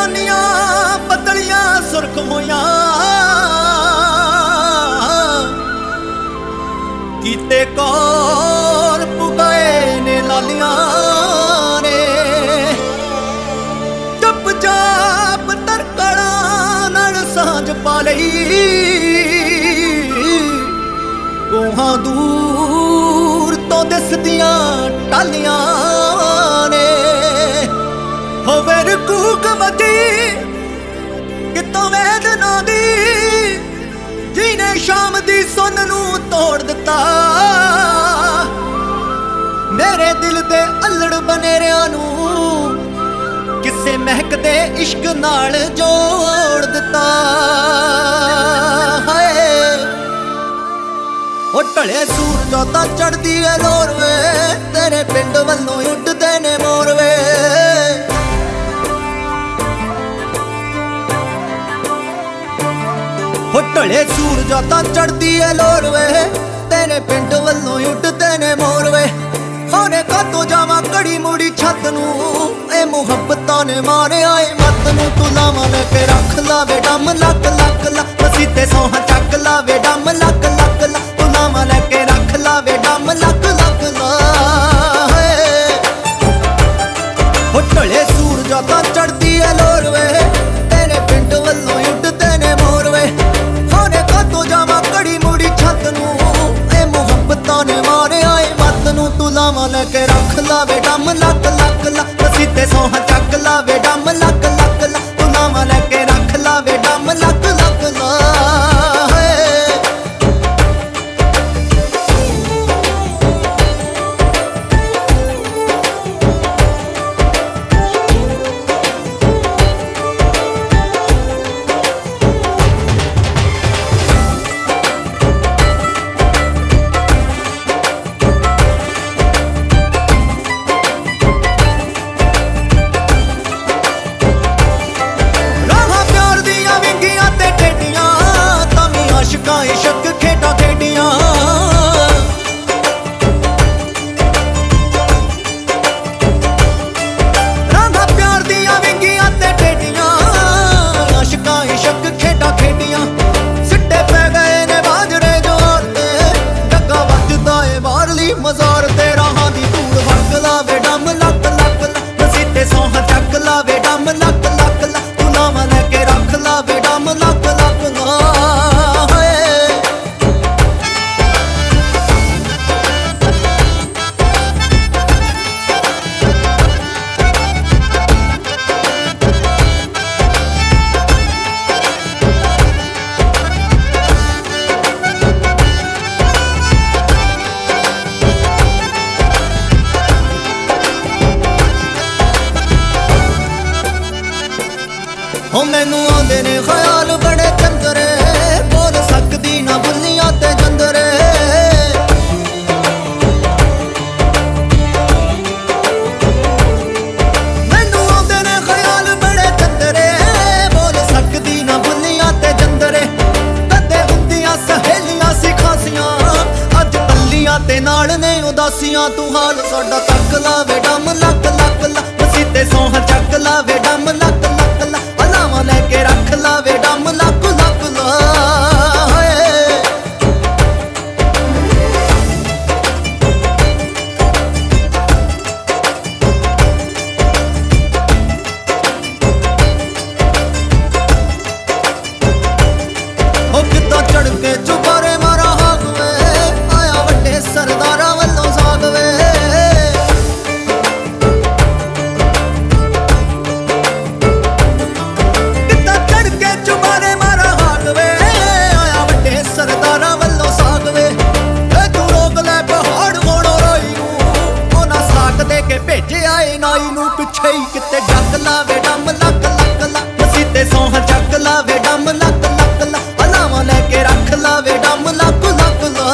ਚੁੰਨੀਆਂ ਬਦਲੀਆਂ ਸੁਰਖ ਹੋਈਆਂ ਕੀਤੇ ਕੌਰ ਪੁਗਾਏ ਨੇ ਲਾਲੀਆਂ ਨੇ ਜਪ ਜਾਪ ਤਰਕੜਾਂ ਨਾਲ ਸਾਂਝ ਪਾ ਲਈ ਕੋਹਾਂ ਦੂਰ ਤੋਂ ਦਿਸਦੀਆਂ ਟਾਲੀਆਂ ਨੇ ਹੋਵੇ ਰਕੂਕ ਮਤੀ ਕਿਤੋਂ ਵੇਦਨਾ ਦੀ ਜਿਹਨੇ ਸ਼ਾਮ ਦੀ ਸੁਣ ਨੂੰ ਤੋੜ ਦਿੱਤਾ ਮੇਰੇ ਦਿਲ ਦੇ ਅਲੜ ਬਨੇਰਿਆਂ ਨੂੰ ਕਿਸੇ ਮਹਿਕਦੇ ਇਸ਼ਕ ਨਾਲ ਜੋੜ ਦਿੱਤਾ ਹਾਏ ਉਹ ਢਲੇ ਸੂਰਜਾਂ ਤਾਂ ਚੜਦੀ ਏ ਲੋਰ ਵੇ ਤੇਰੇ ਪਿੰਡ ਵੱਲੋਂ ਉੱਡਦੇ ਨੇ ਮੋਰ ਵੇ ਢਲੇ ਸੂਰਜਾਂ ਤਾਂ ਚੜਦੀ ਏ ਲੋਰ ਵੇ ਤੇਰੇ ਪਿੰਡ ਵੱਲੋਂ ਉੱਡਦੇ ਨੇ ਮੋਰ ਵੇ ਹੋਣੇ ਕਾਤੋਂ ਜਾਵਾਂ ਘੜੀ ਮੁੜੀ ਛੱਤ ਨੂੰ ਇਹ ਮੁਹੱਬਤਾਂ ਨੇ ਮਾਰਿਆ ਏ ਮੱਤ ਨੂੰ ਤੂੰ ਲਾਵਾਂ ਲੈ ਕੇ ਰੱਖ ਲਾਵੇ ਡੰਮ ਲੱਕ ਲੱਕ ਲੱਕ ਮਸੀਤੇ ਸੋਹਾਂ ਚੱਕ ਲਾਵੇ ਡੰਮ ਲੱਕ ਲੱਕ ਲੱਕ ਤੂੰ ਲਾਵਾਂ ਲੈ ਕੇ ਰੱਖ ਲਾਵੇ ਡੰਮ ਲੱਕ ਲੱਕ ਲਾ ਢਲੇ ਸੂਰਜਾਂ ਤਾਂ ਚੜਦੀ ਏ ਲੋਰ ਵੇ ਤੇਰੇ ਪਿੰਡ ਵੱਲੋਂ ਉੱਡਦੇ ਨੇ ਮੋਰ ਵੇ ਹੋਣੇ ਕਾਤੋਂ ਜਾਵਾਂ ਘੜੀ ਮੁੜੀ ਛੱਤ ਨੂੰ ਇਹ ਮੁਹੱਬਤਾਂ ਨੇ ਮਾਰਿਆ ਏ ਮੱਤ ਨੂੰ ਤੂੰ ਲਾਵਾਂ ਲੈ ਕੇ ਰੱਖ ਲਾਵੇ ਡੰਮ ਲੱਕ ਲੱਕ ਲੱਕ ਮਸੀਤੇ ਸੋਹਾਂ ਚੱਕ ਲਾਵੇ ਡੰਮ ਲੱਕ ਲੱਕ ਲੱਕ ਤੂੰ ਲਾਵਾਂ ਲੈ ਕੇ ਰੱਖ ਲਾਵੇ ਡੰਮ ਲੱਕ ਲੱਕ ਲਾ ਇਸ਼ਕ ਖੇਡਾਂ ਖੇਡੀਆਂ ਰਾਂਝਾ ਪਿਆਰ ਦੀਆਂ ਵਿੰਗੀਆਂ ਤੇ ਟੇਡੀਆਂ ਆਸ਼ਕਾਂ ਇਸ਼ਕ ਖੇਡਾਂ ਖੇਡੀਆਂ ਸਿੱਟੇ ਪੈ ਗਏ ਨੇ ਬਾਜਰੇ ਜੋਰ ਤੇ ਡੱਗਾ ਵੱਜਦਾ ਏ ਬਾਹਰਲੀ ਮਜ਼ਾਰ ਤੇ ਰਾਹਾਂ ਦੀ ਧੂੜ ਵਗ ਲਾਵੇ ਡੰਮ ਲੱਕ ਲੱਕ ਲੱਕ ਮਸੀਤੇ ਸੋਹਾਂ ਚੱਕ ਲਾਵੇ ਡੰਮ ਲੱਕ ਲੱਕ ਲੱਕ ਤੂੰ ਲਾਵਾਂ ਲੈ ਕੇ ਰੱਖ ਲਾਵੇ ਡੰਮ ਲੱਕ ਲੱਕ ਲਾ ਹੋ ਮੈਨੂੰ ਆਉਂਦੇ ਨੇ ਖਿਆਲ ਬੜੇ ਚੰਦਰੇ ਬੋਲ ਸਕਦੀ ਨਾ ਬੁੱਲੀਆਂ ਤੇ ਜੰਦਰੇ ਮੈਨੂੰ ਆਉਂਦੇ ਨੇ ਖਿਆਲ ਬੜੇ ਚੰਦਰੇ ਬੋਲ ਸਕਦੀ ਨਾ ਬੁੱਲੀਆਂ ਤੇ ਜੰਦਰੇ ਕਦੇ ਹੁੰਦੀਆਂ ਸਹੇਲੀਆਂ ਸੀ ਖਾਸੀਆਂ ਅੱਜ ਕੱਲੀਆਂ ਤੇ ਨਾਲ ਨੇ ਉਦਾਸੀਆਂ ਤੂੰ ਹਾਲ ਸਾਡਾ ਤੱਕ ਲਾਵੇ ਡੰਮ ਲੱਕ ਲੱਕ ਲੱਕ ਮਸੀਤੇ ਸੋਹਾਂ ਚੱਕ ਲਾਵੇ ਡੰਮ ਲੱਕ ਲੱਕ ਲੱਕ ਲੈ ਕੇ ਰੱਖ ਲਾਵੇ ਡੰਮ ਲੱਕ ਲੱਕ ਲਾ ਉਹ ਕਿੱਦਾਂ ਚੜ ਕੇ ਚੁਬਾਰੇ ਮਾਰਾ ਹਾਕ ਵੇ ਆਇਆ ਵੱਡੇ ਸਰਦਾਰਾਂ ਵੱਲੋਂ ਸਾਗ ਵੇ ਨਾਈ ਨੂੰ ਪਿੱਛੇ ਹੀ ਕਿਤੇ ਡੱਕ ਲਾਵੇ ਡੰਮ ਲੱਕ ਲੱਕ ਲੱਕ ਮਸੀਤੇ ਸੋਹਾਂ ਚੱਕ ਲਾਵੇ ਡੰਮ ਲੱਕ ਲੱਕ ਲੱਕ ਲਾਵਾਂ ਲੈ ਕੇ ਰੱਖ ਲਾਵੇ ਡੰਮ ਲੱਕ ਲੱਕ ਲਾ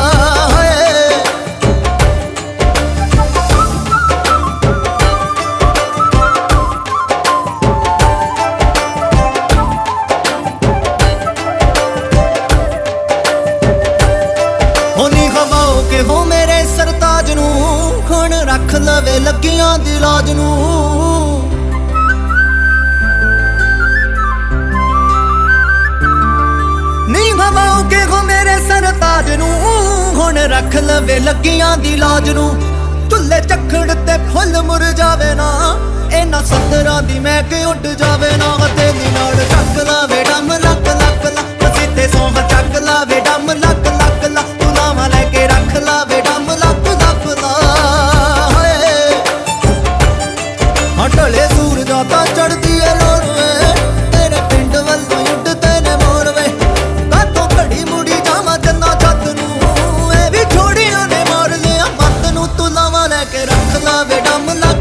ਹੋਨੀ ਹਵਾਓ ਕਿ ਹੋ ਮੇਰੇ ਸਰਤਾਜ ਨੂੰ ਹੁਣ ਰੱਖ ਲਵੇ ਲੱਗੀਆਂ ਦੀ ਲਾਜ ਨੂੰ ਨੀ ਹਵਾਓ ਕੇ ਹੋ ਮੇਰੇ ਸਰਤਾਜ ਨੂੰ ਹੁਣ ਰੱਖ ਲਵੇ ਲੱਗੀਆਂ ਦੀ ਲਾਜ ਨੂੰ ਢੁੱਲੇ ਝੱਖੜ ਤੇ ਫੁੱਲ ਮੁਰਝਾਵੇ ਨਾ ਇਹਨਾਂ ਸੰਦਰਾਂ ਦੀ ਮਹਿਕ ਉੱਡ ਜਾਵੇ ਨਾ ਤੇਰੀ ਨਾਲ ਚੱਕ ਲਾਵੇ ਡੰਮ ਲੱਕ ਲੱਕ ਲੱਕ ਸਿੱਧੇ ਸੌਂ ਚੱਕ ਲਾਵੇ ਡੰਮ ਲੱਕ ਲੱਕ ਲੱਕ ਤੂੰ ਲਾਵਾਂ ਲੈ ਕੇ ਰੱਖ ਲਾਵੇ ਡੰਮ ਲੱਕ ਲੱਕ ਲਾ ਹਾਂ ਢਲੇ ਸੂਰਜਾਂ ਤਾਂ ਚੜਦੀ ਏ ਲੋਰ ਵੇ ਤੇਰੇ ਪਿੰਡ ਵੱਲੋਂ ਉੱਡਦੇ ਨੇ ਮੋਰ ਵੇ ਕਾਤੋਂ ਘੜੀ ਮੁੜੀ ਜਾਵਾਂ ਜੰਨਾ ਛੱਤ ਨੂੰ ਇਹ ਵੀ ਛੋੜੀਆਂ ਨੇ ਮਾਰ ਲਿਆ ਮੱਤ ਨੂੰ ਤੂੰ ਲਾਵਾਂ ਲੈ ਕੇ ਰੱਖ ਲਾਵੇ ਡੰਮ ਲੱਕ